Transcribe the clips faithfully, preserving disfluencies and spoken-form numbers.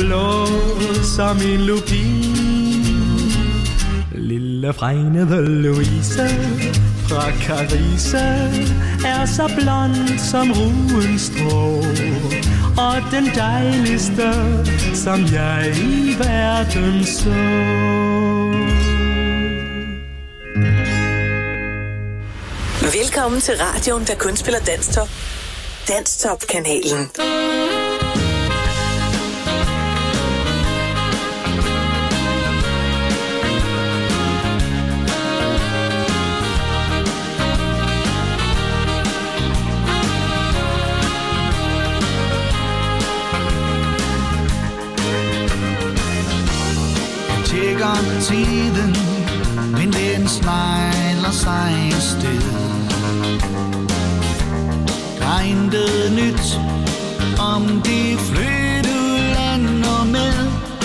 blå som en lupin. Lille fregnede Louise fra Carise er så blond som ruens strå, og den dejligste, som jeg i verden så. Velkommen til radioen, der kun spiller Danstop. Danstop-kanalen. Tjekker tiden, men den snegler sig et sted. Der er intet nyt om de flyttede lander med.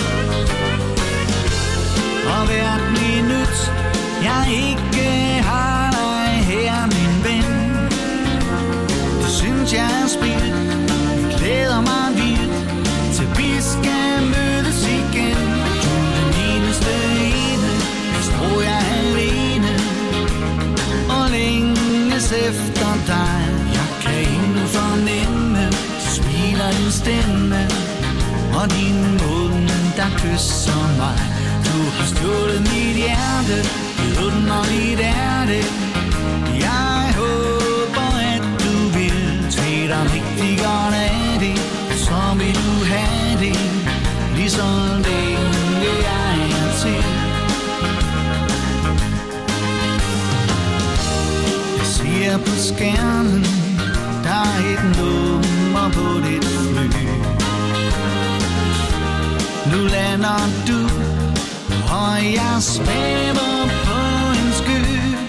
Og hvert minut jeg ikke har dig her, min ven, det synes jeg er spild. Det glæder mig vildt til vi skal mødes igen. Du er den eneste ene, hvis tror jeg alene, og længes efter dig. Jeg kan endnu fornemme, du smiler din stemme, og din mund, der kysser mig. Du har stjålet mit hjerte, vidunderligt er det. Jeg håber, at du vil tage dig rigtig godt af det, så vil du have det, lige så længe jeg er til. Jeg ser på skærmen, der er et nummer på dit fly. Nu lander du, og jeg svæver på en sky.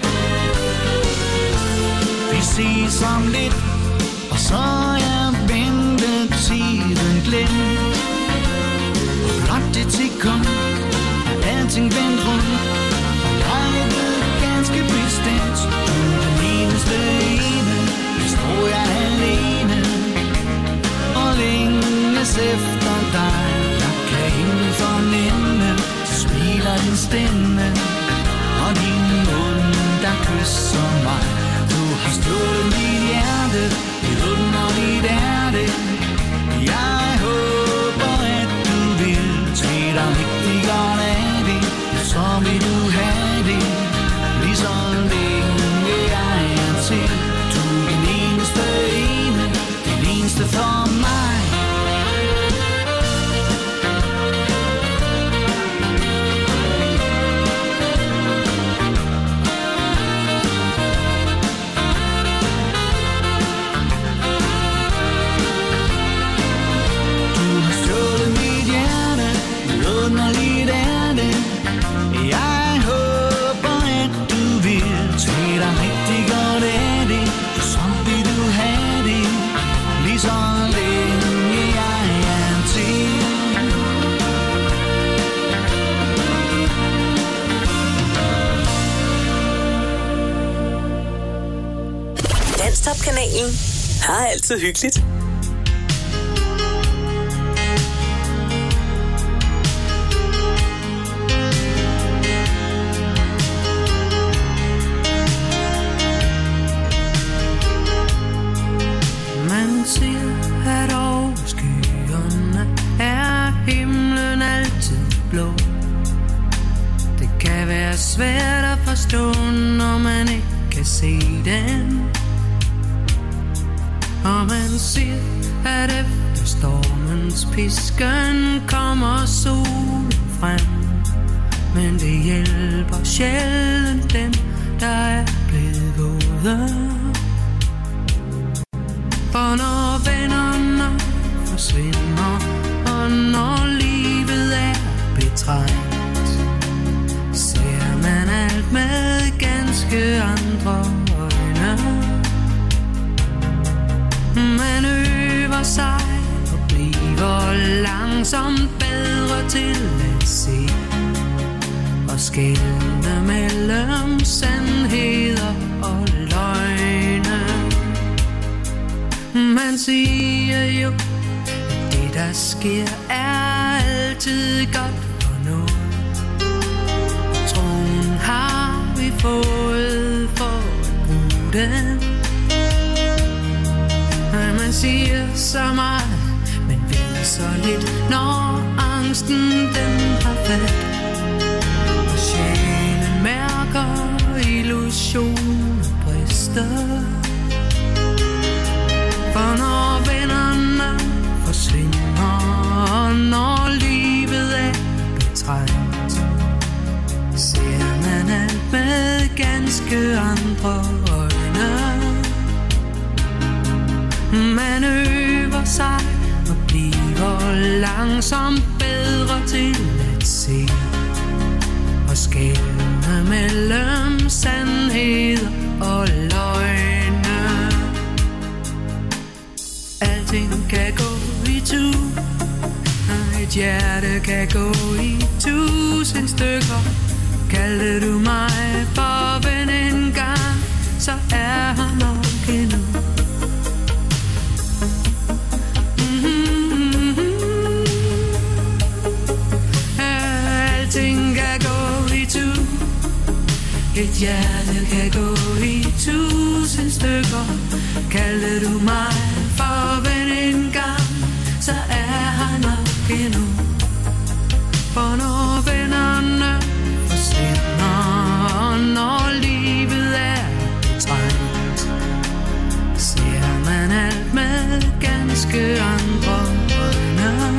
Vi ses om lidt, og så er ventetiden glemt. Og blot et sekund, er alting vendt rundt. Og jeg ved ganske bestemt, du er den eneste ene, hvis tror jeg alene, og længes efter dig. Jeg kan endnu fornemme, du smiler din stemme, og din mund, der kysser mig. Du har stjålet mit hjerte, vidunderligt er det. Jeg håber, at du vil tage dig rigtig godt af det, så vil du have det, lige så længe jeg er til. Du er den eneste ene, den eneste for mig. Danstop-kanalen har altid hyggeligt. Man siger, at over skyerne er himlen altid blå. Det kan være svært at forstå, når man ikke kan se den. Og man siger, at efter stormens pisken kommer solen frem. Men det hjælper sjældent dem, der er blevet våde. For når vennerne forsvinder, og når livet er betrængt, ser man alt med ganske andre øjne. Man øver sig og bliver langsomt bedre til at se og skelne mellem sandheder og løgne. Man siger jo, at det der sker er altid godt for noget. Troen har vi fået for at bruge den. Man siger så meget, men ved så lidt, når angsten den har fat. Og sjælen mærker illusionen brister. For når vennerne forsvinder, når livet er betrængt, ser man alt med ganske andre øjne. Man øver sig og bliver langsomt bedre til at se og skelne mellem sandhed og løgne. Alting kan gå i tu, og et hjerte kan gå i tusind stykker. Kaldte du mig for ven engang, så er han nok endnu. Et hjerte kan gå i tusind stykker. Kaldte du mig for ven engang, så er han nok endnu. For når vennerne forsvinder, når livet er betrængt, ser man alt med ganske andre øjne.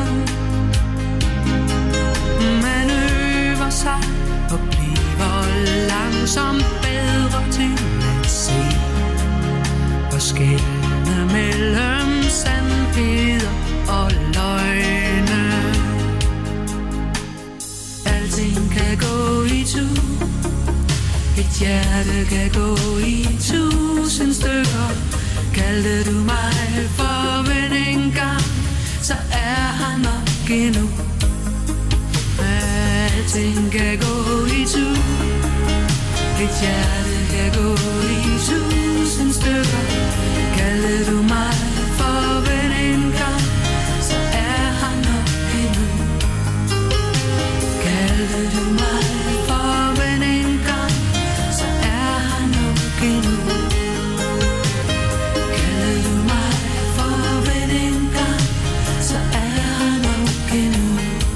Man øver sig og bliver langsomt bedre til at se og skelne mellem sandheder og løgne. Alting kan gå i tu, et hjerte kan gå i tusind stykker. Kaldte du mig for ven engang, så er han nok endnu. Alting kan gå i tu, et hjerte kan gå i tusind stykker. Kaldte du mig for ven engang, så er han nok endnu. Kaldte du mig for ven engang, så er han nok endnu. Kaldte du mig for ven engang, så er han nok endnu.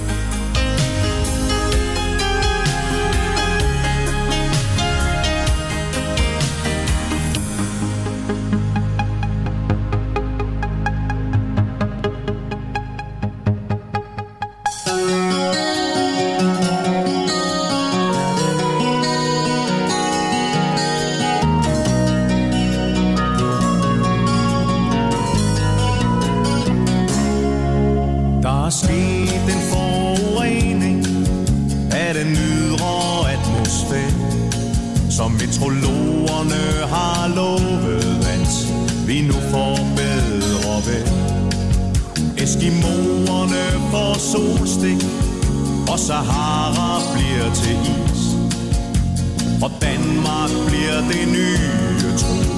Som meteorologerne har lovet, at vi nu får bedre vejr. Eskimoerne får solstik, og Sahara bliver til is. Og Danmark bliver det nye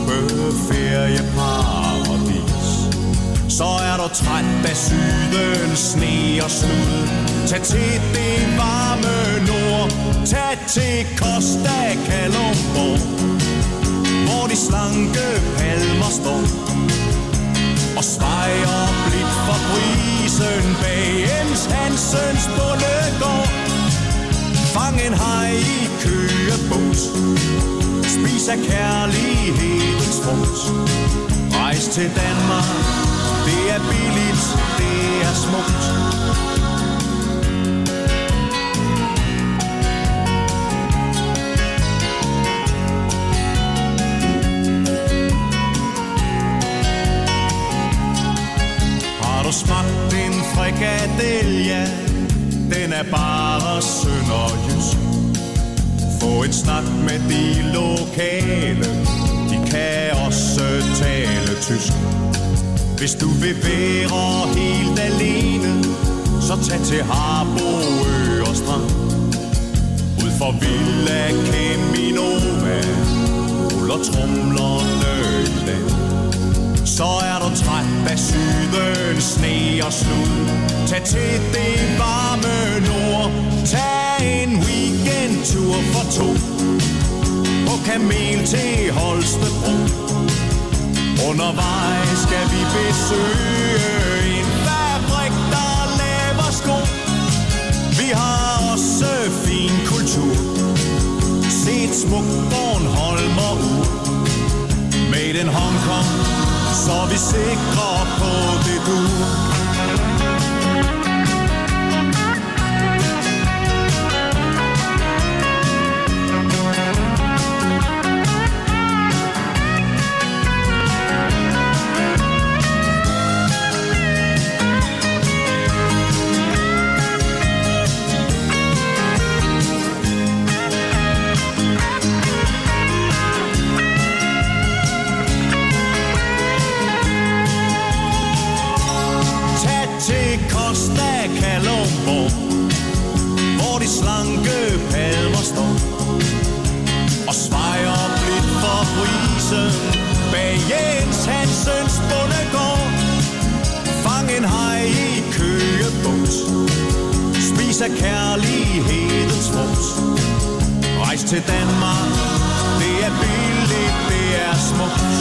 tropeferieparadis. Så er du træt af sydens sne og slud, tag til det varme nord. Tag til Costa Calumbo, hvor de slanke palmer står og svejer blidt for brisen bag Ems Hansens bondegård. Fang en haj i køgebås, spis af kærlighedens frugt. Rejs til Danmark, det er billigt, det er smukt. Smagt en frikadelle, den er bare sønderjysk. Få en snak med de lokale, de kan også tale tysk. Hvis du vil være helt alene, så tag til Harboøre og Strand. Ud for Villa Keminova, ruller tromlerne i land. Så er du træt af sydens sne og slud, tag til det varme tog på kamel til Holstebro. Undervejs skal vi besøge en fabrik, der laver sko. Vi har også fin kultur, set smuk Bornholmer ud. Made in Hong Kong, så vi sikre på det du. Hvor de slanke palmer står og svejer blidt for brisen bag Jens Hansens bondegård. Fang en haj i Køgebugt, spis af kærlighedens frugt. Rejs til Danmark, det er billigt, det er smukt.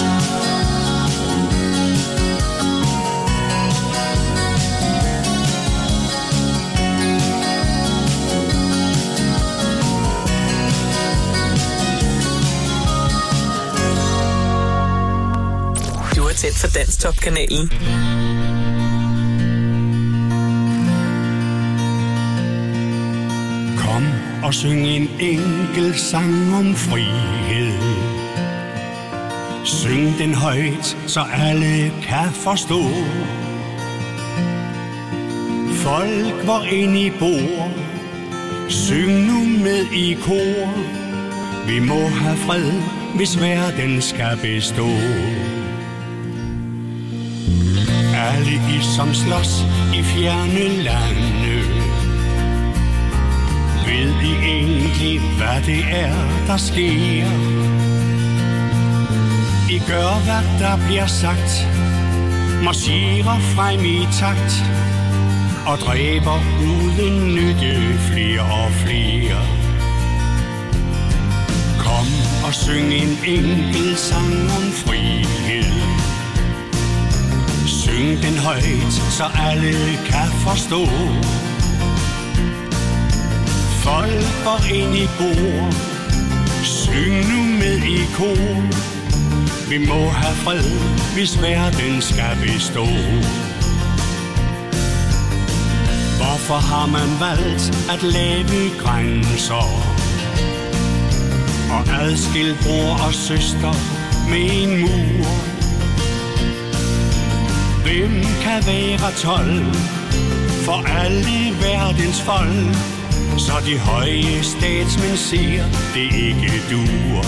Tæt for Danstop-kanalen. Kom og syng en enkelt sang om frihed. Syng den højt, så alle kan forstå. Folk, hvor ind I bor, syng nu med i kor. Vi må have fred, hvis verden skal bestå. Alle I, som slås i fjerne lande, ved I egentlig, hvad det er, der sker? I gør, hvad der bliver sagt, marcherer frem i takt, og dræber uden nytte flere og flere. Kom og syng en enkelt sang om frihed. Syng den højt, så alle kan forstå. Folk, hvor ind I bor, syng nu med i kor. Vi må have fred, hvis verden skal bestå. Hvorfor har man valgt at lave grænser og adskille bror og søster med en mur? Hvem kan være tolv for alle verdens folk, så de høje statsmænd siger, det ikke duer?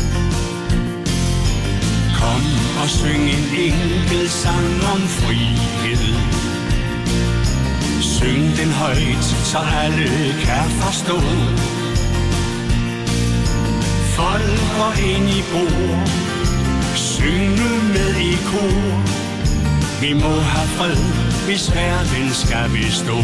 Kom og syng en enkelt sang om frihed. Syng den højt, så alle kan forstå. Folk, hvor ind I bor, syng nu med i kor. Vi må have fred, hvis verden skal bestå.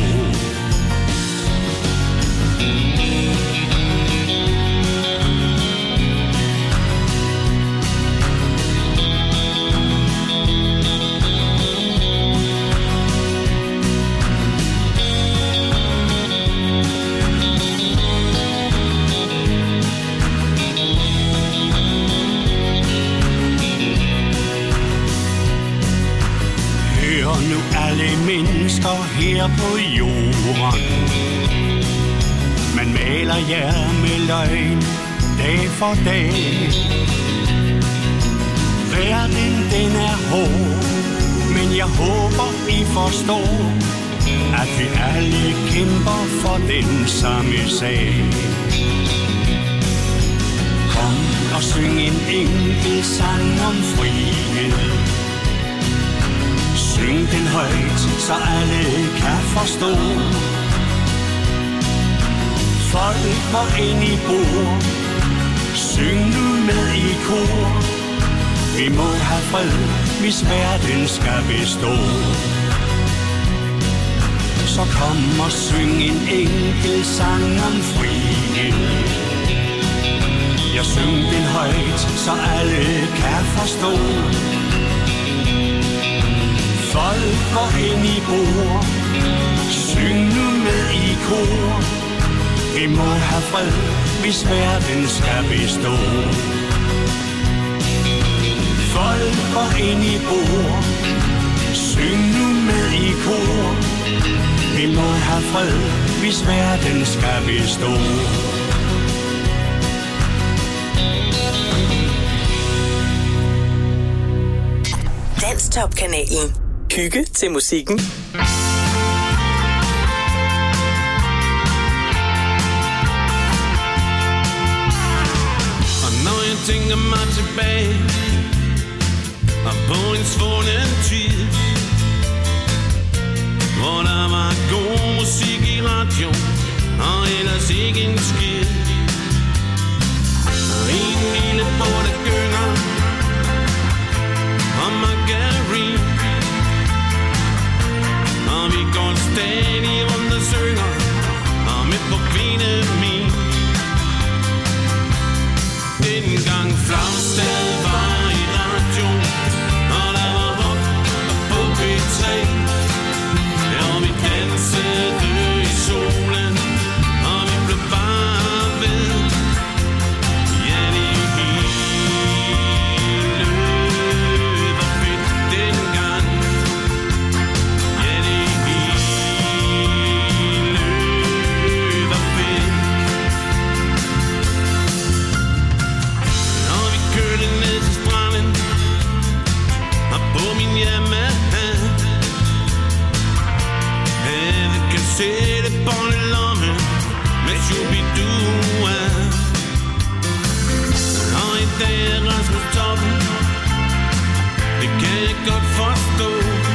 Mennesker her på jorden, man maler jer med løgn dag for dag. Verden den er hård, men jeg håber I forstår, at vi alle kæmper for den samme sag. Kom og syng en enkelt sang om frihed. Syng den højt, så alle kan forstå. Folk, hvor ind I bor, syng nu med i kor. Vi må have fred, hvis verden skal bestå. Så kom og syng en enkelt sang om frihed. Jeg syng den højt, så alle kan forstå. Folk går ind i bord, syng nu med i kor. Vi må have fred, hvis verden skal bestå. Folk går ind i bord, syng nu med i kor. Vi må have fred, hvis verden skal bestå. Danstop-kanalen. Hygge til musikken. Og når jeg tænker mig tilbage og på en svunden tid, hvor der var god musik i radio og ellers ikke en skid, og en lille båd der gynger og margarine, og vi går stadig rundt og synger og med på kvinde min. Dengang Flagstad var i radio, og der var rock på P tre, og vi dansede i solen, og vi blev bare ved. Ja, det hele var fedt dengang. Ja, det hele var fedt. Når vi kørte ned til stranden og på min Yamaha, havde kassettebånd i lommen med Shubidua. Og i dag er Rasmus toppen, det kan jeg godt forstå.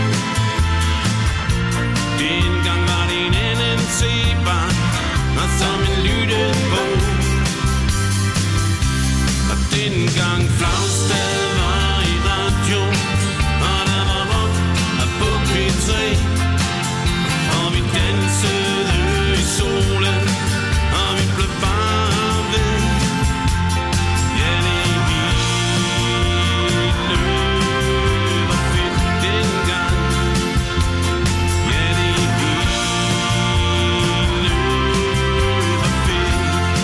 Dengang var det en anden C-bar og som en lyttebog. Og dengang Flagstad var i radio, og der var rock på P tre, og vi dansede i solen, og vi blev bare ved. Ja, det hele var fedt dengang. Ja, det hele var fedt.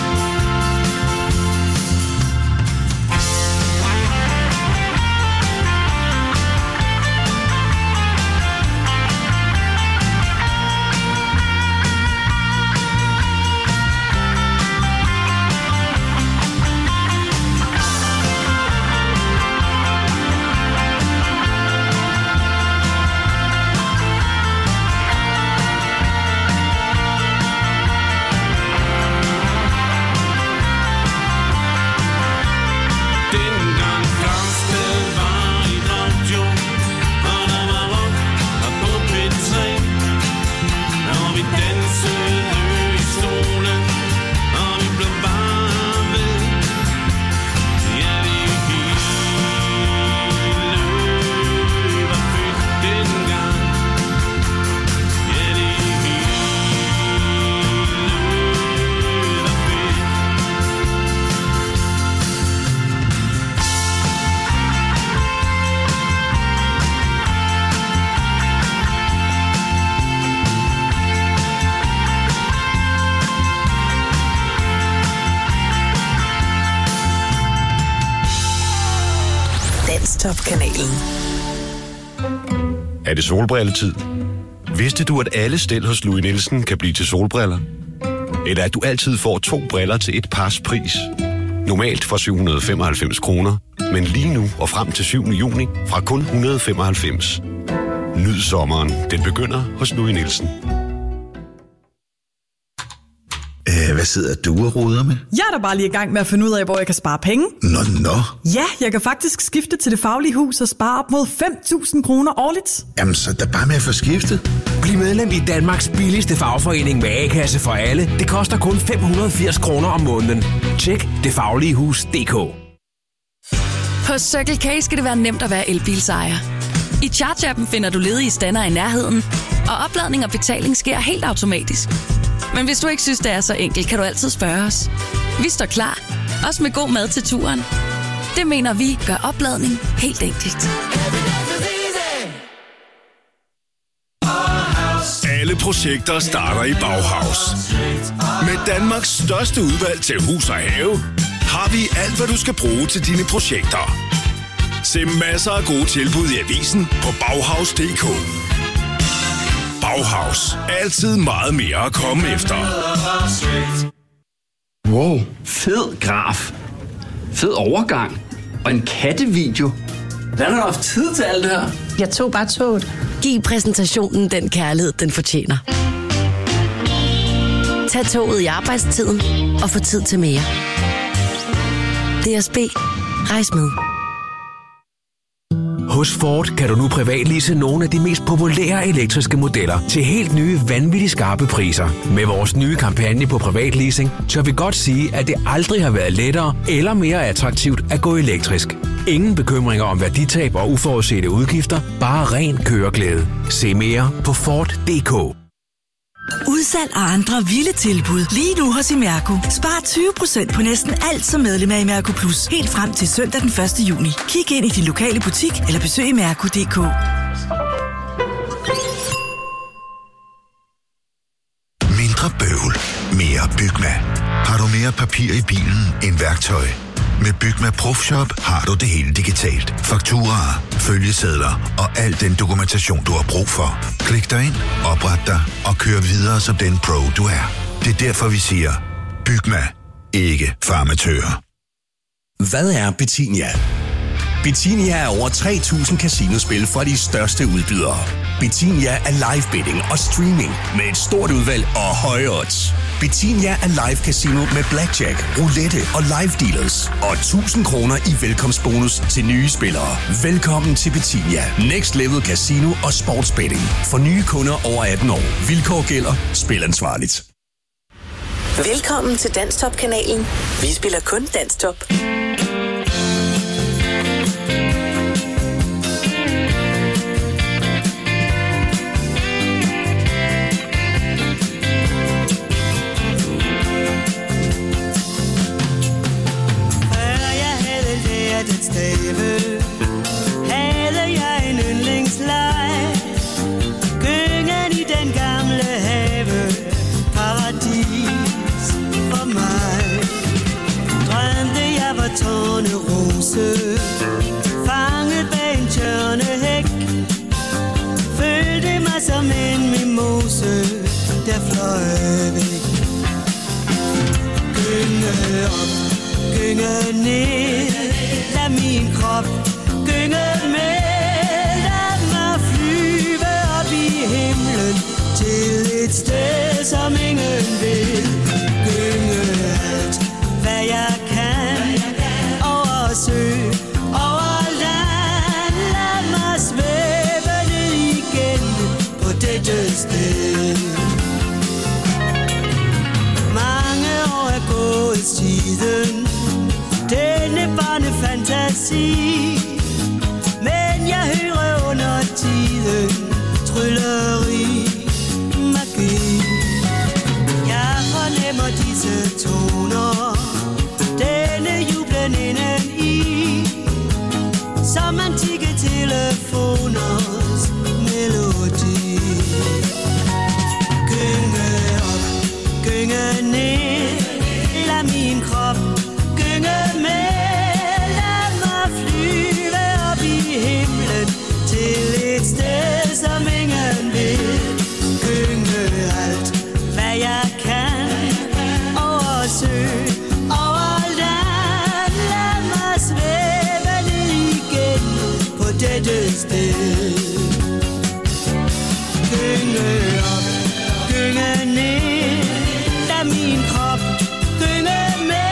Dengang Flagstad var i radio, og der var rock på P tre, og vi dansede i solen, og vi blev bare ved. Ja, det hele var fedt dengang. Ja, det hele var fedt. Danstop-kanalen. Er det solbrilletid? Vidste du, at alle stel hos Louis Nielsen kan blive til solbriller? Eller at du altid får to briller til et pars pris? Normalt for syv hundrede og femoghalvfems kroner, men lige nu og frem til syvende juni fra kun et hundrede og femoghalvfems. Nyd sommeren. Den begynder hos Louis Nielsen. Æh, hvad sidder du og roder med? Jeg er da bare lige i gang med at finde ud af, hvor jeg kan spare penge. Nå, nå. Ja, jeg kan faktisk skifte til Det Faglige Hus og spare op mod fem tusind kroner årligt. Jamen, så er der bare med at få skiftet. Bliv medlem i Danmarks billigste fagforening med A-kasse for alle. Det koster kun fem hundrede og firs kroner om måneden. Tjek det faglige hus punktum d k. Hos Circle K skal det være nemt at være elbilsejer. I Charge-appen finder du ledige stander i nærheden, og opladning og betaling sker helt automatisk. Men hvis du ikke synes, det er så enkelt, kan du altid spørge os. Vi står klar. Også med god mad til turen. Det mener vi gør opladning helt enkelt. Alle projekter starter i Bauhaus. Med Danmarks største udvalg til hus og have, har vi alt, hvad du skal bruge til dine projekter. Se masser af gode tilbud i avisen på Bauhaus punktum d k. Bauhaus. Altid meget mere at komme efter. Wow, fed graf. Fed overgang. Og en kattevideo. Hvordan har du haft tid til alt det her? Jeg tog bare toget. Giv præsentationen den kærlighed, den fortjener. Tag toget i arbejdstiden og få tid til mere. D S B. Rejs med. Hos Ford kan du nu privatlease nogle af de mest populære elektriske modeller til helt nye, vanvittigt skarpe priser. Med vores nye kampagne på privatleasing, tør vi godt sige, at det aldrig har været lettere eller mere attraktivt at gå elektrisk. Ingen bekymringer om værditab og uforudsete udgifter, bare ren køreglæde. Se mere på Ford punktum d k. Udsalg og andre vilde tilbud lige nu hos Imerco. Spar tyve procent på næsten alt som medlem af Imerco Plus. Helt frem til søndag den første juni. Kig ind i din lokale butik eller besøg imerco punktum d k. Mindre bøvl. Mere Bygma. Har du mere papir i bilen end værktøj? Med Bygma Profshop har du det hele digitalt. Fakturaer, følgesedler og al den dokumentation, du har brug for. Klik dig ind, opret dig og kør videre som den pro, du er. Det er derfor, vi siger, Bygma. Ikke farmatører. Hvad er Betinia? Betinia er over tre tusind casinospil fra de største udbydere. Betinia er live betting og streaming med et stort udvalg og høje odds. Betinia er live casino med blackjack, roulette og live dealers. Og tusind kroner i velkomstbonus til nye spillere. Velkommen til Betinia. Next Level Casino og Sportsbetting. For nye kunder over atten år. Vilkår gælder. Spil ansvarligt. Velkommen til Danstop-kanalen. Vi spiller kun Danstop. Havde jeg en yndlingsleg, gyngen i den gamle have, paradis for mig. Drømte jeg var tornerose, fanget bag en tjørnehæk, følte mig som en mimose, der fløj væk. Gynge op, gynge ned, lad min krop gynge med. Lad mig flyve op i himlen til et sted, som ingen vil. Gynge alt, hvad jeg kan, over sø, over land. Lad mig svæve ned igen på dette sted. Mange år er gået siden denne barnefantasi, men jeg hører under tiden trylleri, magi. Jeg fornemmer disse toner, denne jublen inden i, som antikke telefoners melodi. Gynge op, gynge ned, lad min krop gynge med. Lad mig flyve op i himlen til et sted, som ingen vil. Gynge alt, hvad jeg kan, over sø, over land. Lad mig svæve ned igen på dette sted. Gynge op, gynge ned, lad min krop gynge med.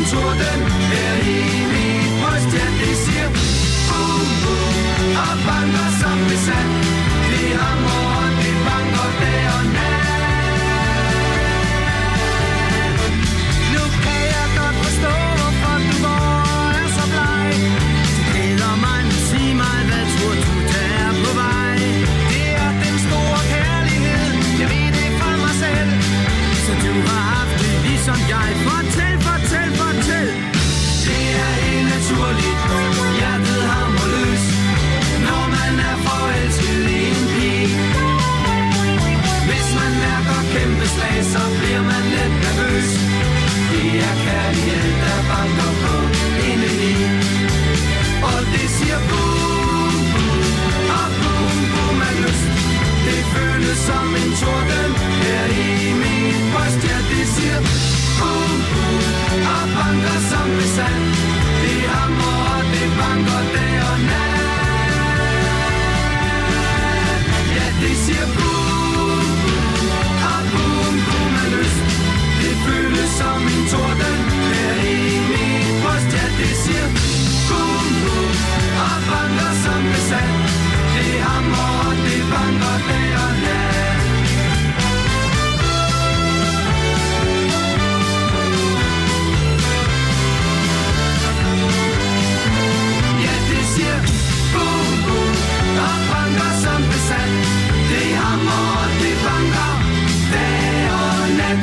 torden her i mit bryst. Ja, det siger boom, boom, og banker som besat. Det hamrer og det banker dag og nat. Nu kan jeg godt forstå, hvorfor du går er så bleg. Det glæder mig, nu sig mig, hvad tror du der på vej? Det er den store kærlighed, jeg ved det fra mig selv. Så du har haft det ligesom jeg. Fortæl, fortæl, fortæl. Det er helt naturligt, hjertet hamrer løs, når man er forelsket i en pige. Hvis man mærker kæmpe slag, så bliver man lidt nervøs. Det er kærlighed, der banker på indeni. Og det siger boom, boom, og boom, boom af lyst. Det føles som en torden her i mit bryst. Ja, det siger boom, boom, og banker som besat. Det hamrer og det banker dag og nat. Ja, det siger boom, boom, og boom, boom af lyst. Det føles som en torden her i mit bryst. Ja, det siger boom, boom, og banker som besat. Det hamrer og det banker dag og nat. Ja, det siger boom, boom, og banker som besat. Det hamrer og det banker dag og nat.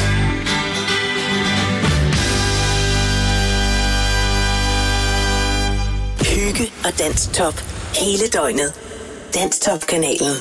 Hygge og Danstop hele døgnet. Danstop-kanalen.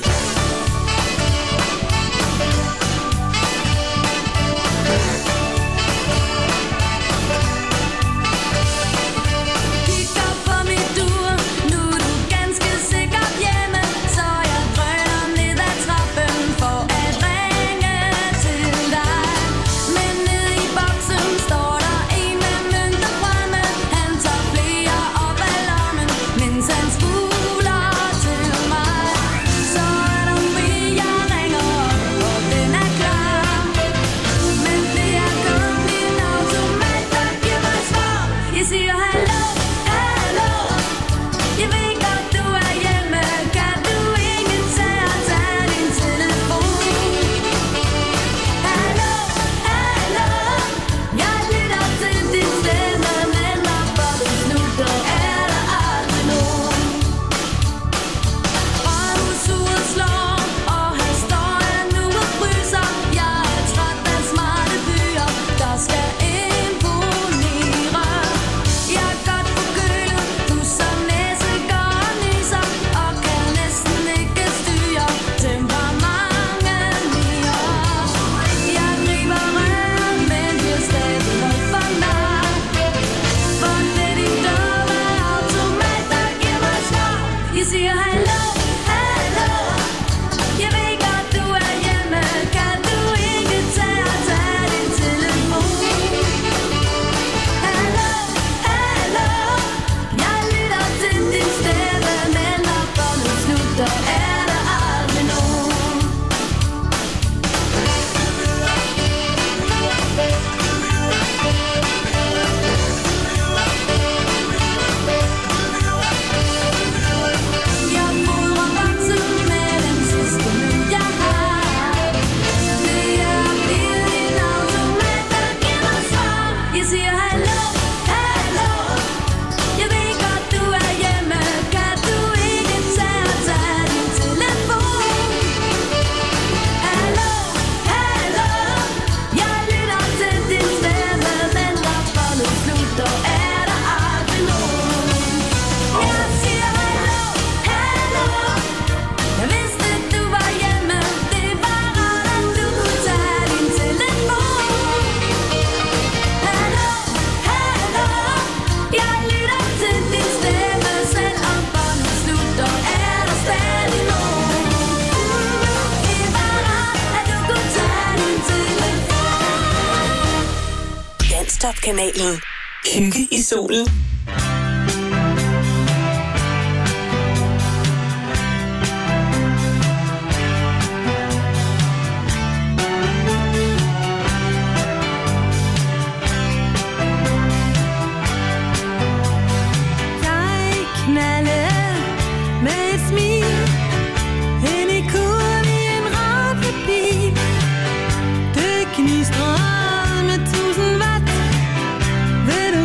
Danstop-kanalen. Hygge i solen.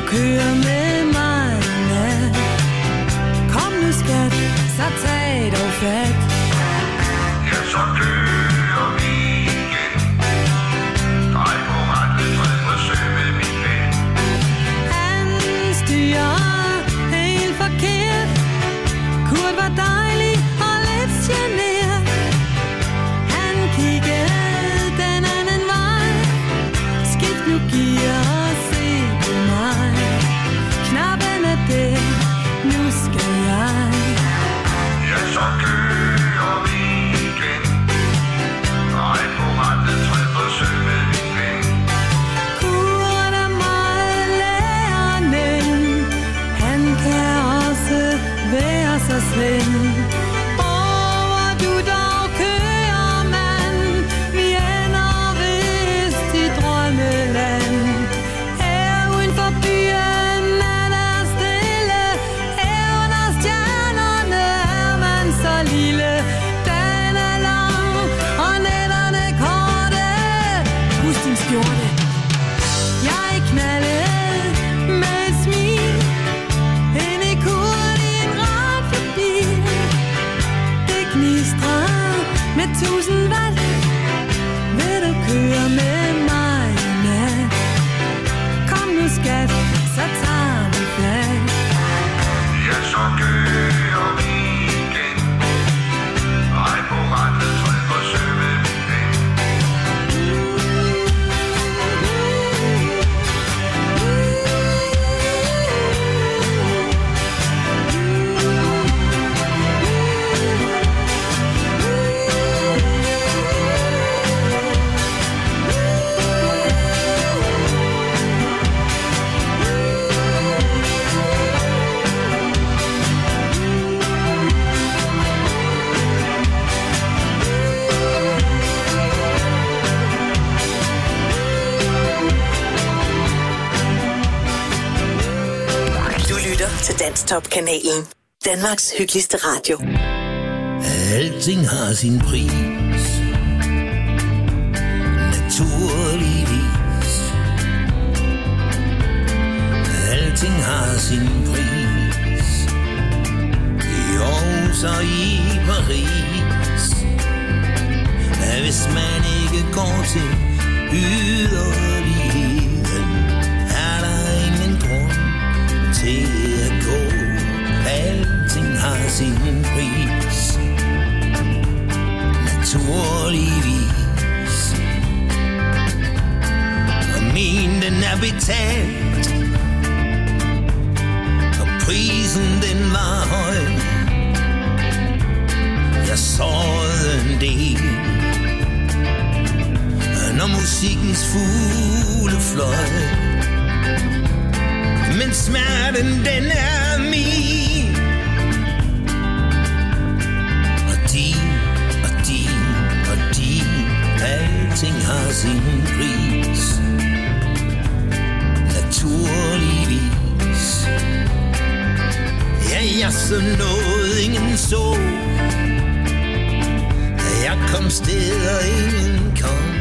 køre med mig i nat? Kom nu skat, så tag dog fat. Ja, så kører vi igen. Drej på rettet, fred på sømme, min ven. Han styrer helt forkert. Kurt var dejlig og lidt genert. Han kiggede den anden vej. Skift nu gear og se på mig. Knappen er den, nu skal jeg. Ja, så kører vi igen. Drej på rettet, træd på sømme, min ven. Kurt er meget lærernem. Han kan også være så slem. Åh, hvor du dog kører, mand. Vi ender vist i drømmeland. Her uden for byen er der stille. Her under stjernerne er man så lille. Dagen er lang, og nætterne korte. Husk din skjorte. Jeg knaldede med et smil ind i Kurt i en radiobil. Det gnistrer med tusind watt. Vil du køre med mig i nat? Kom nu skat, så tager vi fat. Ja, så kører vi igen. Drej på rettet, træd på sømme, min ven. Du lytter til Danstop-kanalen. Danmarks hyggeligste radio. Alting har sin pris. Naturligvis. Alting har sin pris. I Aarhus og i Paris. Men hvis man ikke går til yderligheden, er der ingen grund til at gå. Alting har sin pris. Naturligvis. Og min den er betalt. Og prisen den var høj. Jeg sårede en del. Når musikkens fugle fløj. Men smerten den er min. Og din, og din, og din. Alting har sin pris. Naturligvis. Ja, jeg så noget ingen så. Jeg kom steder ingen kom.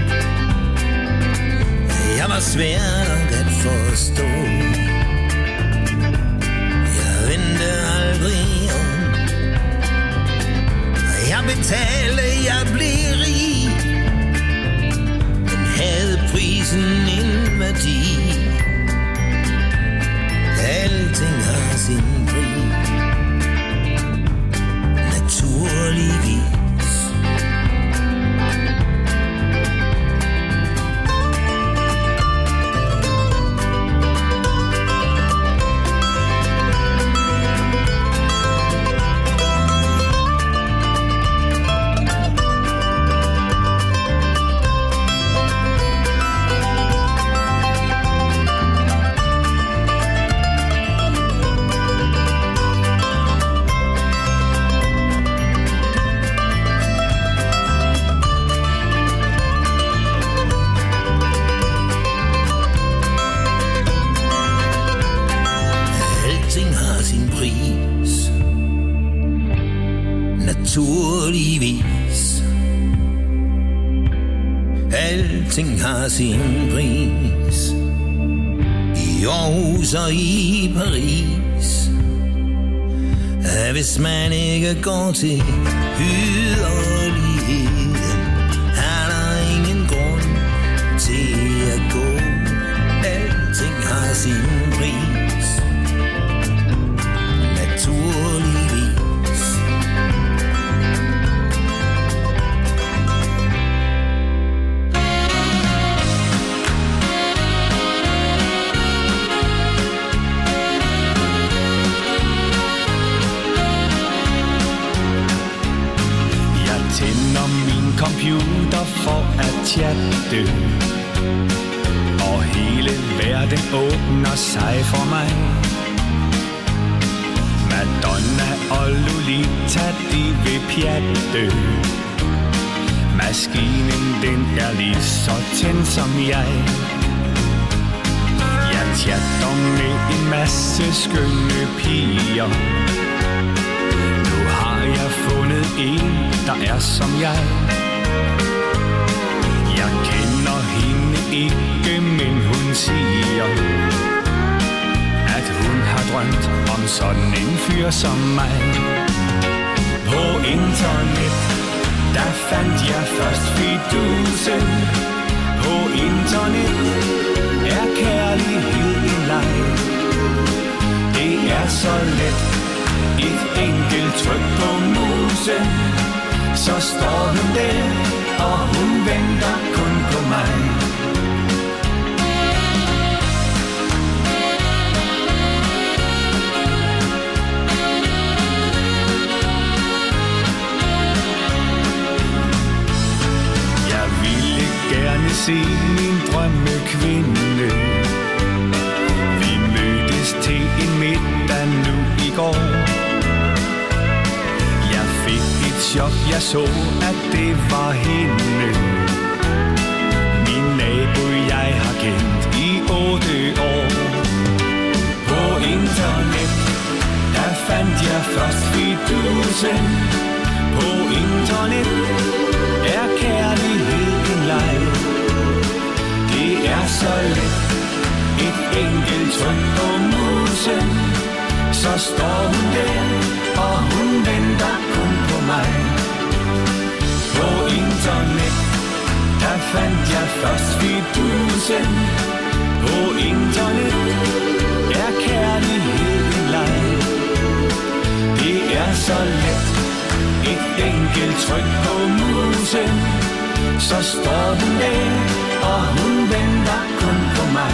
Jeg var svær nok at forstå. Jeg vendte aldrig om. Jeg betalte, jeg blev rig. Men havde prisen en værdi. Alting har sin pris. Naturligvis. Naturligvis. Alting har sin pris. I i Aarhus og i Paris. At hvis man ikke går til yderligheden, er der ingen grund til at gå. Alting har sin pris, naturligvis. Tænder min computer for at chatte, og hele verden åbner sig for mig. Madonna og Lolita, de vil pjatte. Maskinen, den er lige så tændt som jeg. Jeg chatter med en masse skønne piger. Jeg har fundet en, der er som jeg. Jeg kender hende ikke, men hun siger, at hun har drømt om sådan en fyr som mig. På internet, der fandt jeg først fidusen. På internet er kærlighed en leg. Det er så let. Et enkelt tryk på musen, så står hun der, og hun venter kun på mig. Jeg ville gerne se min drømmekvinde. Vi mødtes til en middag nu i går. Chok, jeg så, at det var hende. Min nabo, jeg har kendt i otte år. På internet, der fandt jeg først fidusen. På internet er kærlighed en leg. Det er så let, et enkelt tryk på musen, så står hun der, og hun venter kun på mig. På internet, der fandt jeg først fidusen. På internet er kærlighed en leg. Det er så let, et enkelt tryk på musen, så står hun der, og hun venter kun på mig.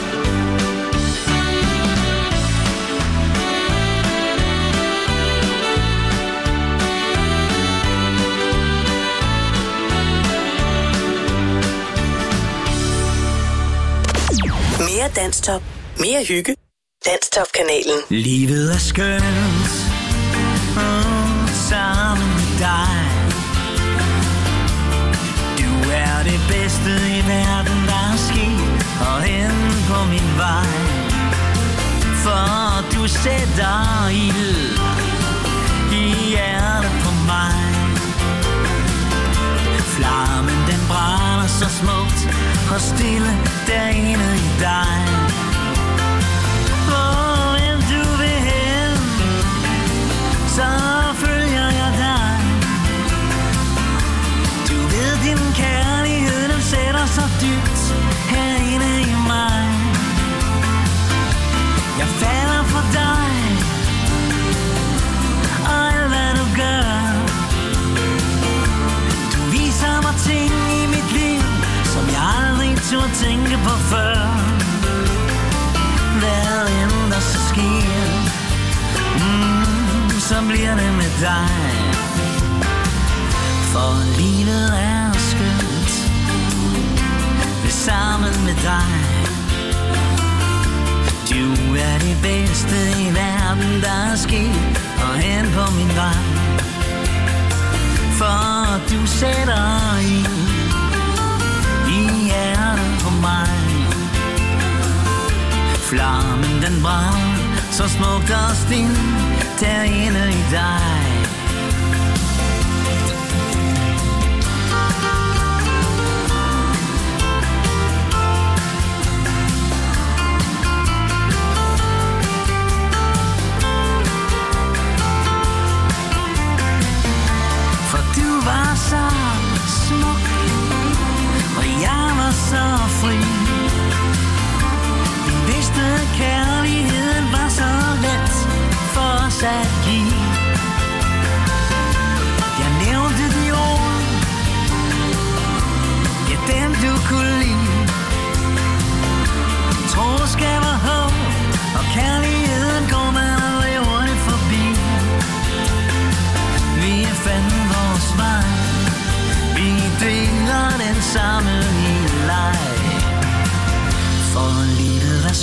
Mere Danstop. Mere hygge. Danstop-kanalen. Livet er skønt mm, sammen med dig. Du er det bedste i verden, der er sket, og hen på min vej. For du sætter ild i hjertet på mig. Flammen den brænder så smukt og stille derinde i dig. Hvor end du vil hen, så følger jeg dig. Du ved din kærlighed, den sætter så dybt herinde i mig. Jeg falder for dig, og alt hvad du gør. Du viser mig ting i mit liv, som jeg aldrig turde tænke på før. Hvad end der så sker, mm, så bliver det med dig. For livet er skønt, det sammen med dig. Du er det bedste i verden, der er sket, og hen på min vej. For du sætter ild i hjertet på mig. Flammen den brænder så smukt og stille derinde i dig.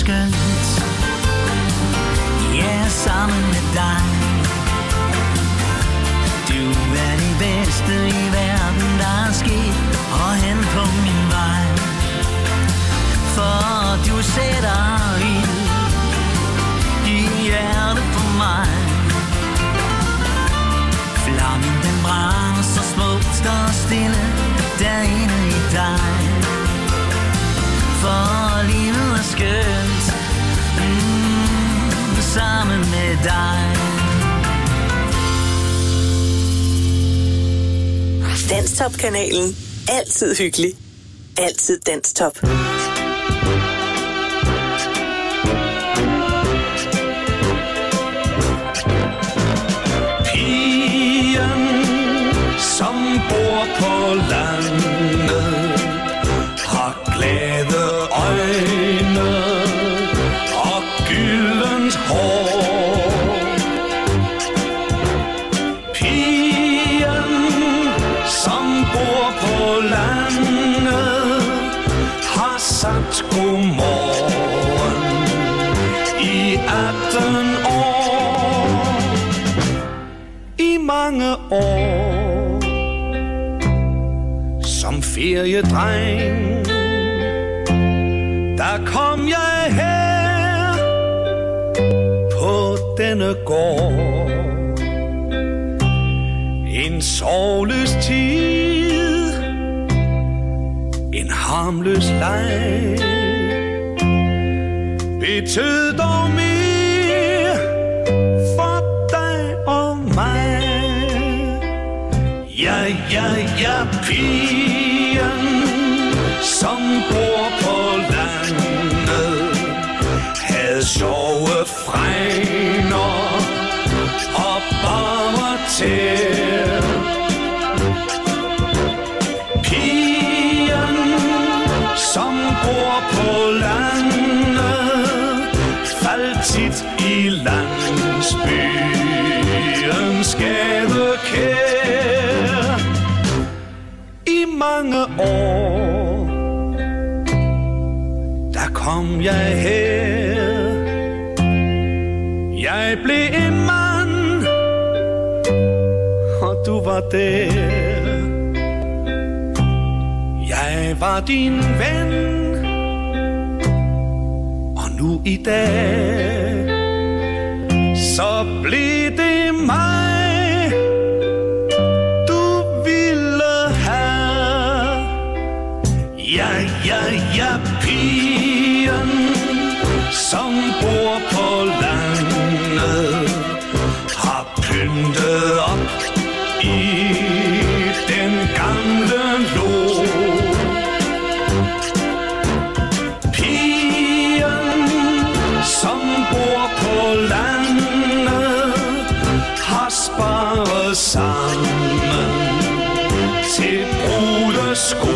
skønt. Ja, sammen med dig. Du er det bedste i verden, der er sket, og hen på min vej. For du sætter ild i hjertet på mig. Flammen den brænder så smukt og stille derinde i dig. For livet er skønt mm, sammen med dig. Danstop-kanalen. Altid hyggelig. Altid Danstop. Pigen, som bor på landet, har glade øjne og gyldent hår. Pigen, som bor på landet, har sagt godmorgen i atten år. I mange år som feriedreng, der kom jeg her på denne gård. En sorgløs tid, en harmløs leg, betød dog mere for dig og mig. Ja, ja, ja, pigen, som bor på landet, havde sjove fregner og bare tæer. Pigen, som bor på landet, faldt tit i landsbyens gadekær. I mange år, der kom jeg her. Jeg blev en mand, og du var der. Jeg var din ven, og nu i dag, så blev det mig, du ville have. Ja, ja, ja, pigen, som bor på landet, har pyntet op i den gamle lå. Pigen, som bor på landet, har sparet sammen til brudesko.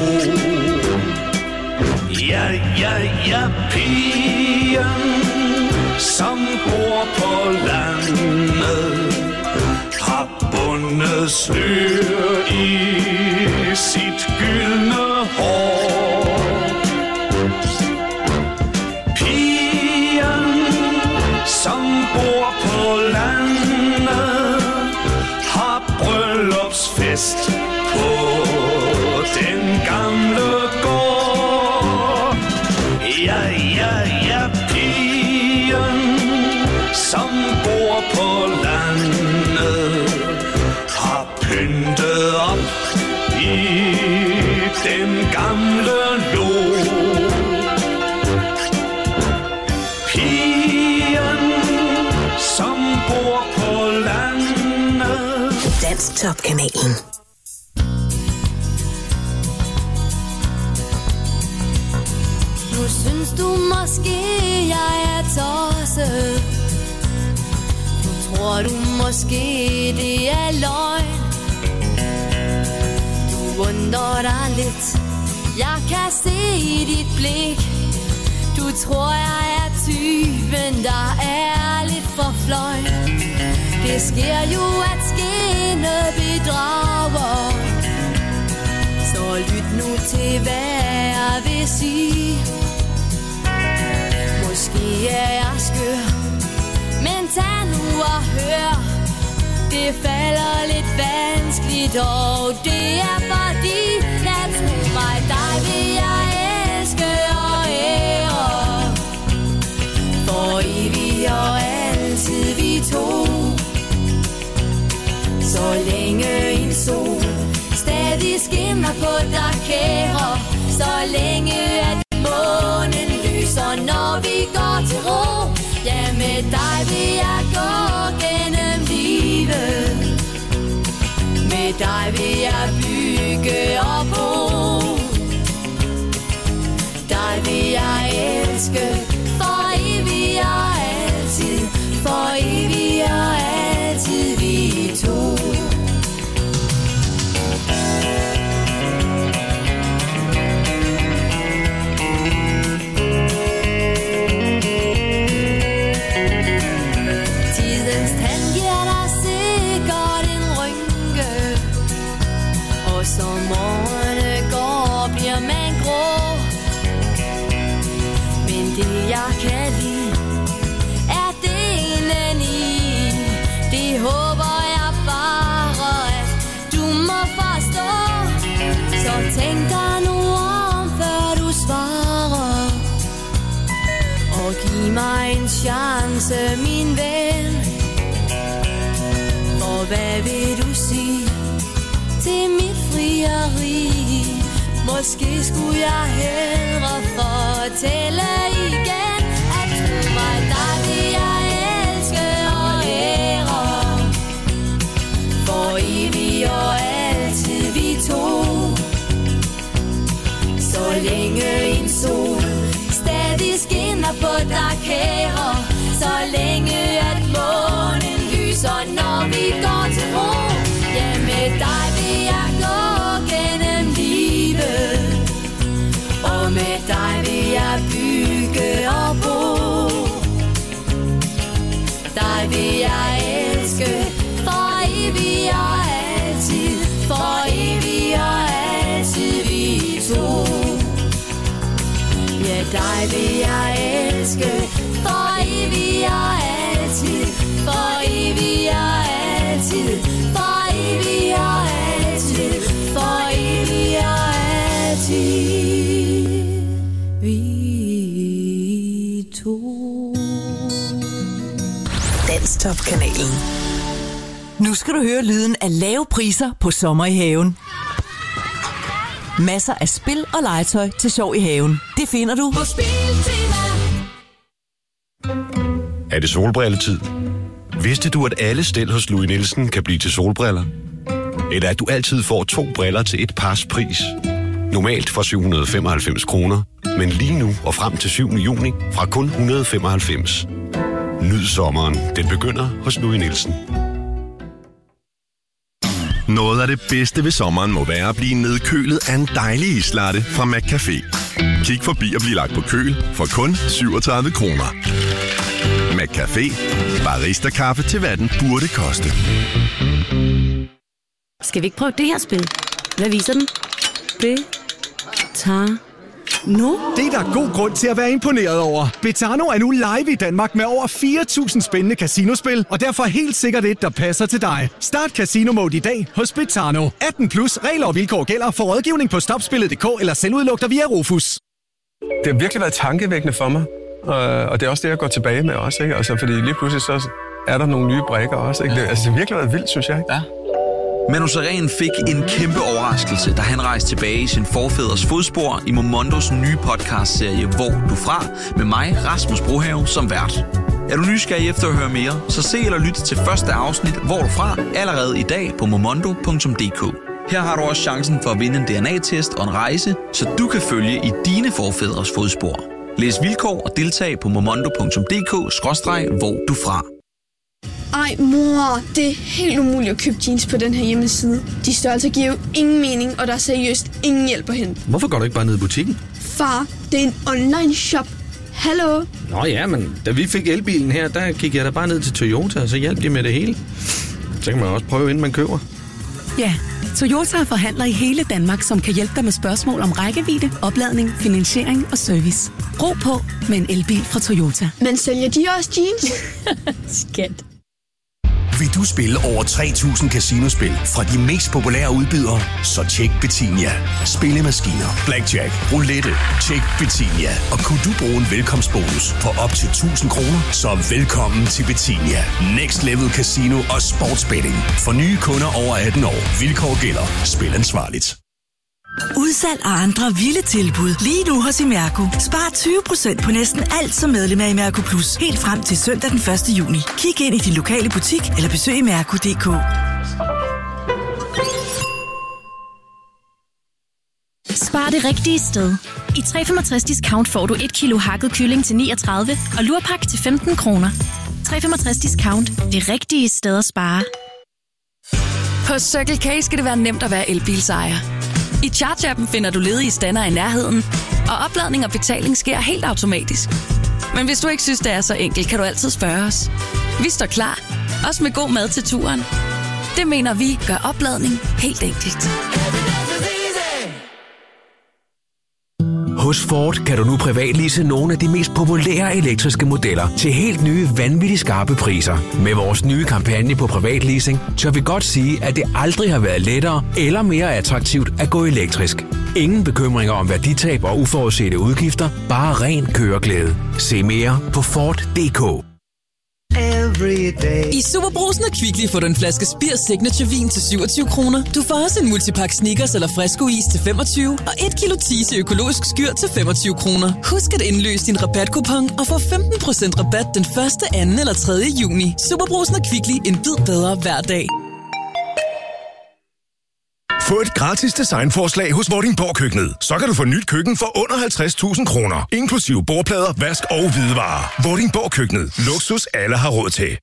Ja, ja, ja, pigen, som bor på landet, har bundet slør i sit gyldne hår. Pigen, som bor på landet, har bryllupsfest på den gamle gård. Ja, ja, ja, pigen, som bor på landet, har pyntet op i den gamle lå. Pigen, som bor på landet. Danstop-kanalen. Nu synes du måske, jeg er tosset. Nu tror du måske, det er løgn. Du undrer dig lidt. Jeg kan se i dit blik. Du tror, jeg er typen, der er lidt for fløj. Det sker jo, at skæne bedrager. Så lyt nu til, hvad jeg vil sige. Måske er jeg skør, men tag nu og hør. Det falder lidt vanskeligt, og det er fordi, at tro mig, dig vil jeg elske og ære. For evigt og altid vi to. Så længe en sol stadig skinner på dig, kære. Så længe at månen lyser, når vi går til ro. Ja, med dig vil jeg gå gennem livet. Med dig vil jeg bygge og bo. Dig vil jeg elske for evigt og altid. For evigt og altid vi to. Som årene går, bliver man grå. Men det jeg kan lide, er delen i. Det håber jeg bare, at du må forstå. Så tænk dig nu om, før du svarer. Og giv mig en chance, min ven. For hvad vil du sige til mit frieri? Måske skulle jeg hellere fortælle igen, at tro mig, dig vil jeg elske og ære. For evigt og altid vi to. Så længe en sol stadig skinner på dig, kære. Så længe at månen lyser, når vi går til ro. Ja, med dig vil jeg gå gennem livet. Og med dig vil jeg bygge og bo. Dig vil jeg elske for evigt og altid. For evigt og altid vi to. Ja, dig vil jeg elske for evigt og altid. For evigt og altid. For evigt og altid. For evigt og altid vi to. Danstop-kanalen. Nu skal du høre lyden af lave priser på sommer i haven. Masser af spil og legetøj til sjov i haven. Det finder du på Spiltema. Er det solbrilletid? Vidste du, at alle stel hos Louis Nielsen kan blive til solbriller? Eller at du altid får to briller til et pars pris? Normalt for syv hundrede og femoghalvfems kroner, men lige nu og frem til syvende juni fra kun et hundrede og femoghalvfems. Nyd sommeren. Den begynder hos Louis Nielsen. Noget af det bedste ved sommeren må være at blive nedkølet af en dejlig islatte fra McCafé. Kig forbi og bliv lagt på køl for kun syvogtredive kroner. McCafé. Barista-kaffe til hvad den burde koste. Skal vi ikke prøve det her spil? Hvad viser den? Det tager nu. Det er der god grund til at være imponeret over. Betano er nu live i Danmark med over fire tusind spændende casinospil, og derfor helt sikkert et, der passer til dig. Start Casino Mode i dag hos Betano. atten plus, regler og vilkår gælder. For rådgivning på stopspillet punktum d k eller selvudlugter via Rufus. Det har virkelig været tankevækkende for mig, og det er også det, jeg går tilbage med også, ikke? Altså, fordi lige pludselig så er der nogle nye brækker også, ikke? Det, altså, det har virkelig været vildt, synes jeg. Ja. Manu Sareen fik en kæmpe overraskelse, da han rejste tilbage i sin forfædres fodspor i Momondos nye podcastserie Hvor du fra, med mig, Rasmus Brohave, som vært. Er du nysgerrig efter at høre mere, så se eller lyt til første afsnit Hvor du fra allerede i dag på momondo punktum d k. Her har du også chancen for at vinde en D N A-test og en rejse, så du kan følge i dine forfædres fodspor. Læs vilkår og deltag på momondo punktum d k skråstreg hvor du fra. Ej mor, det er helt umuligt at købe jeans på den her hjemmeside. De størrelser giver jo ingen mening, og der er seriøst ingen hjælp at hente. Hvorfor går du ikke bare ned i butikken? Far, det er en online shop. Hallo? Nå ja, men da vi fik elbilen her, der gik jeg da bare ned til Toyota, og så hjalp de med det hele. Så kan man også prøve, inden man køber. Ja, Toyota forhandler i hele Danmark, som kan hjælpe dig med spørgsmål om rækkevidde, opladning, finansiering og service. Ro på med en elbil fra Toyota. Men sælger de også jeans? Skat. Vil du spille over tre tusind casinospil fra de mest populære udbydere? Så tjek Betania. Spillemaskiner, blackjack, roulette. Tjek Betania. Og kunne du bruge en velkomstbonus på op til tusind kroner? Så velkommen til Betania. Next Level Casino og Sportsbetting. For nye kunder over atten år. Vilkår gælder. Spil ansvarligt. Udsalg og andre vilde tilbud. Lige nu hos Imerco. Spar tyve procent på næsten alt som medlem af Imerco Plus. Helt frem til søndag den første juni. Kig ind i din lokale butik eller besøg imerco punktum d k. Spar det rigtige sted. I tre komma femogtres discount får du et kilo hakket kylling til niogtredive og lurpak til femten kroner. tre komma femogtres discount. Det rigtige sted at spare. På Circle K skal det være nemt at være elbilsejer. I Charge-appen finder du ledige stander i nærheden, og opladning og betaling sker helt automatisk. Men hvis du ikke synes, det er så enkelt, kan du altid spørge os. Vi står klar, også med god mad til turen. Det mener vi gør opladning helt enkelt. Hos Ford kan du nu privatlease nogle af de mest populære elektriske modeller til helt nye, vanvittigt skarpe priser. Med vores nye kampagne på privatleasing, tør vi godt sige, at det aldrig har været lettere eller mere attraktivt at gå elektrisk. Ingen bekymringer om værditab og uforudsete udgifter, bare ren køreglæde. Se mere på Ford punktum d k. I Superbrugsen og Kvickly får du en flaske Spir Signature vin til syvogtyve kroner. Du får også en multipakke Snickers eller Fresco is til femogtyve og et kilo Tise økologisk skyr til femogtyve kroner. Husk at indløse din rabatkupon og få femten procent rabat den første, anden eller tredje juni. Superbrugsen og Kvickly, en bid bedre hver dag. Få et gratis designforslag hos Vordingborg Køkkenet. Så kan du få nyt køkken for under halvtreds tusind kroner. Inklusive bordplader, vask og hvidevarer. Vordingborg Køkkenet. Luksus alle har råd til.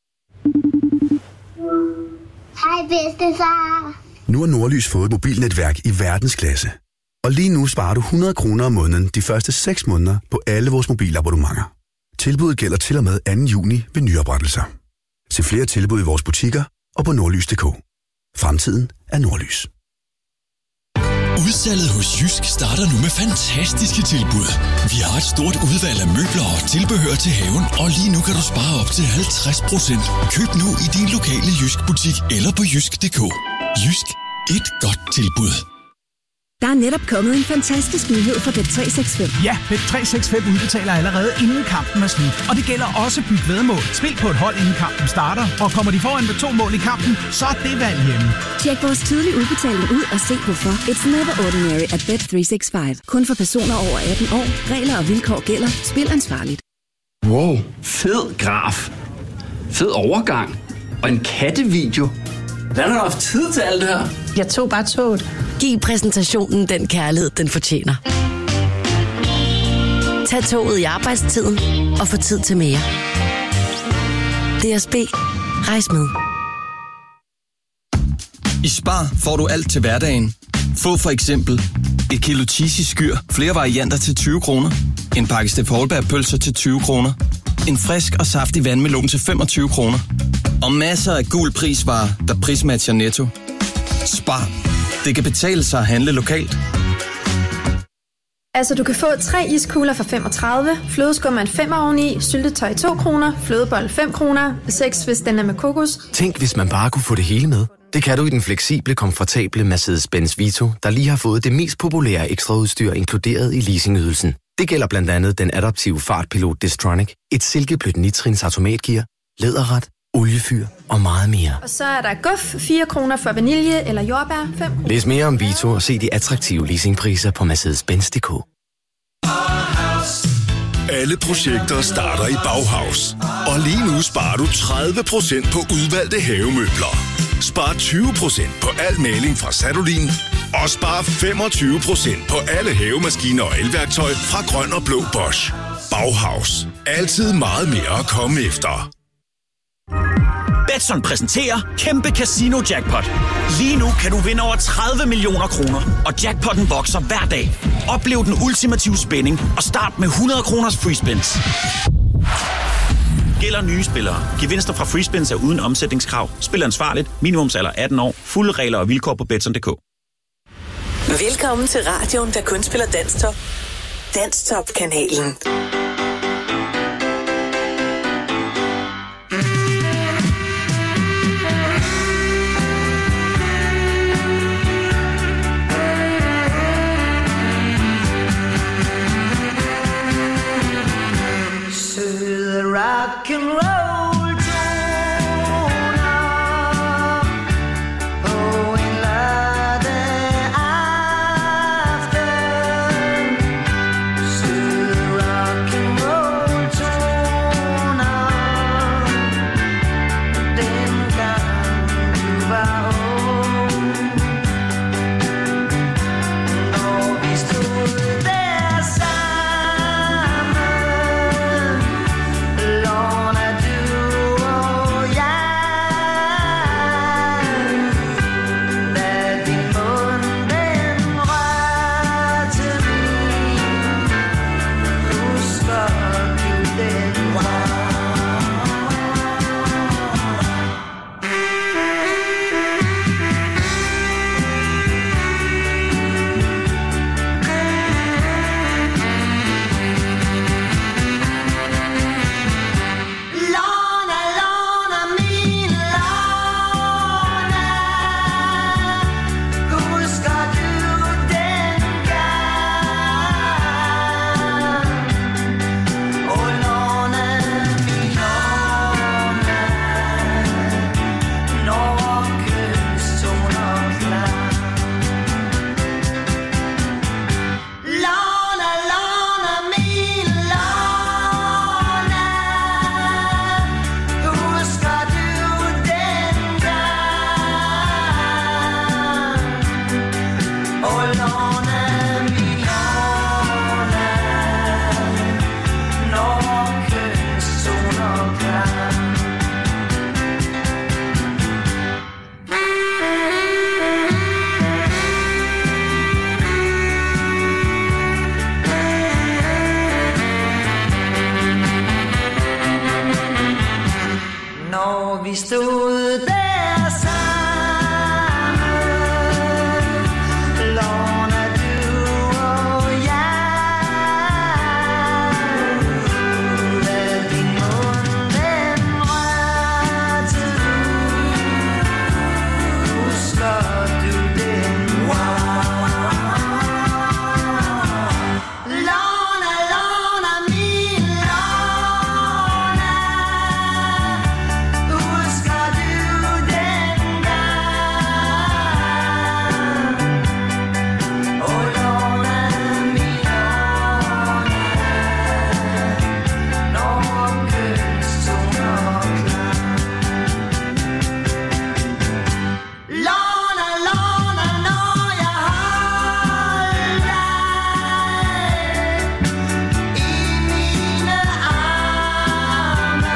Hej bedstefar. Nu har Nordlys fået et mobilnetværk i verdensklasse. Og lige nu sparer du hundrede kroner om måneden de første seks måneder på alle vores mobilabonnementer. Tilbuddet gælder til og med anden juni ved nyoprettelser. Se flere tilbud i vores butikker og på nordlys punktum d k. Fremtiden er Nordlys. Udsalget hos Jysk starter nu med fantastiske tilbud. Vi har et stort udvalg af møbler og tilbehør til haven, og lige nu kan du spare op til halvtreds procent. Køb nu i din lokale Jysk butik eller på jysk punktum d k. Jysk. Et godt tilbud. Der er netop kommet en fantastisk nyhed fra Bet tre seks fem. Ja, Bet tre seks fem udbetaler allerede inden kampen er slut. Og det gælder også byt væddemål. Spil på et hold inden kampen starter, og kommer de foran med to mål i kampen, så er det valg hjemme. Tjek vores tidlige udbetaling ud og se hvorfor. It's never ordinary at Bet tre seks fem. Kun for personer over atten år. Regler og vilkår gælder. Spil ansvarligt. Wow, fed graf. Fed overgang. Og en kattevideo. Hvordan har du haft tid til alt det her? Jeg tog bare toget. Giv præsentationen den kærlighed, den fortjener. Tag toget i arbejdstiden og få tid til mere. D S B. Rejs med. I Spar får du alt til hverdagen. Få for eksempel et kilo cheesy skyr, flere varianter til tyve kroner. En pakke Steff Holberg pølser til tyve kroner. En frisk og saftig vandmelon til femogtyve kroner. Og masser af gul prisvarer, der prismatcher Netto. Spar. Det kan betale sig at handle lokalt. Altså, du kan få tre iskugler for femogtredive, flødeskum en femmer oveni, syltetøj to kroner, flødebold fem kroner, seks hvis den er med kokos. Tænk, hvis man bare kunne få det hele med. Det kan du i den fleksible, komfortable Mercedes-Benz Vito, der lige har fået det mest populære ekstraudstyr inkluderet i leasingydelsen. Det gælder blandt andet den adaptive fartpilot Distronic, et silkeblødt nitrins automatgear, læderret, oliefyr og meget mere. Og så er der guf, fire kroner for vanilje eller jordbær, fem. Læs mere om Vito og se de attraktive leasingpriser på Mercedes Benz punktum d k. Alle projekter starter i Bauhaus. Og lige nu sparer du tredive procent på udvalgte havemøbler. Spar tyve procent på al maling fra Sadolin. Og spar femogtyve procent på alle havemaskiner og elværktøj fra Grøn og Blå Bosch. Bauhaus. Altid meget mere at komme efter. Betson præsenterer kæmpe casino jackpot. Lige nu kan du vinde over tredive millioner kroner, og jackpotten vokser hver dag. Oplev den ultimative spænding og start med hundrede kroners free spins. Gælder nye spillere. Gevinster fra free spins er uden omsætningskrav. Spil ansvarligt. Minimumsalder atten år. Fulde regler og vilkår på betson punktum d k. Velkommen til radioen, der kun spiller Danstop. Danstop-kanalen. Rock and roll toner, oh en lørdag aften. Søde rock and roll toner, dengang du var ung. Når vi stod der sammen, Lorna, du og jeg, lad din mund den rørte min, husker du den var? Lorna, Lorna, min Lorna, husker du dengang? Åh, Lorna, min Lorna, når kønstoner klar. Lorna, Lorna, min Lorna, husker du dengang? Åh, Lorna, min Lorna, når kønstoner klar. Når vi stod der sammen, Lorna, du og jeg, lad din mund den rørte min, husker du den var? Lorna, Lorna, min Lorna, husker du dengang? Åh, Lorna, min Lorna, når kønstoner klar. Lorna, Lorna, når jeg holdt dig i mine arme.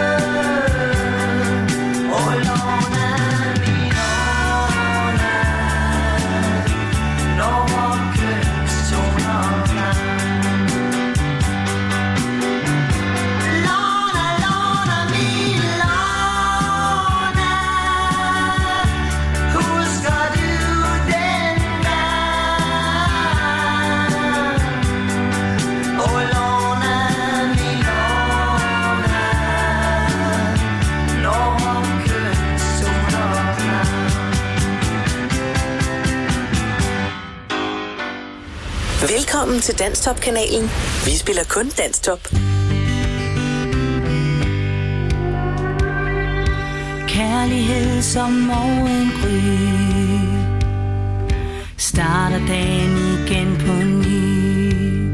Åh, Lorna, min Lorna, når kønstoner klar. Lorna, Lorna, min Lorna, husker du dengang? Åh, Lorna, min Lorna, når kønstoner klar. Velkommen til Danstop-kanalen. Vi spiller kun Danstop. Kærlighed som morgengry, starter dagen igen på ny.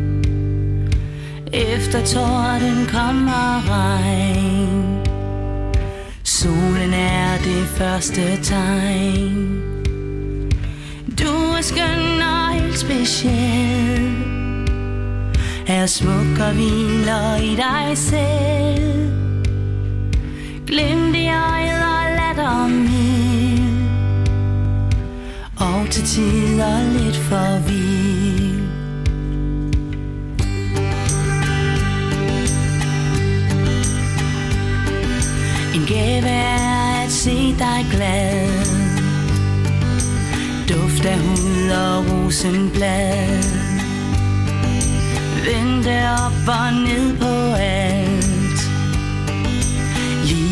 Efter torden kommer regn, solen er det første tegn. Du er skøn og helt speciel, er smuk og hviler i dig selv. Glimt i øjet og latter mild, og til tider lidt for vild. En gave er at se dig glad. Duft af hud og rosenblad. Vente op og ned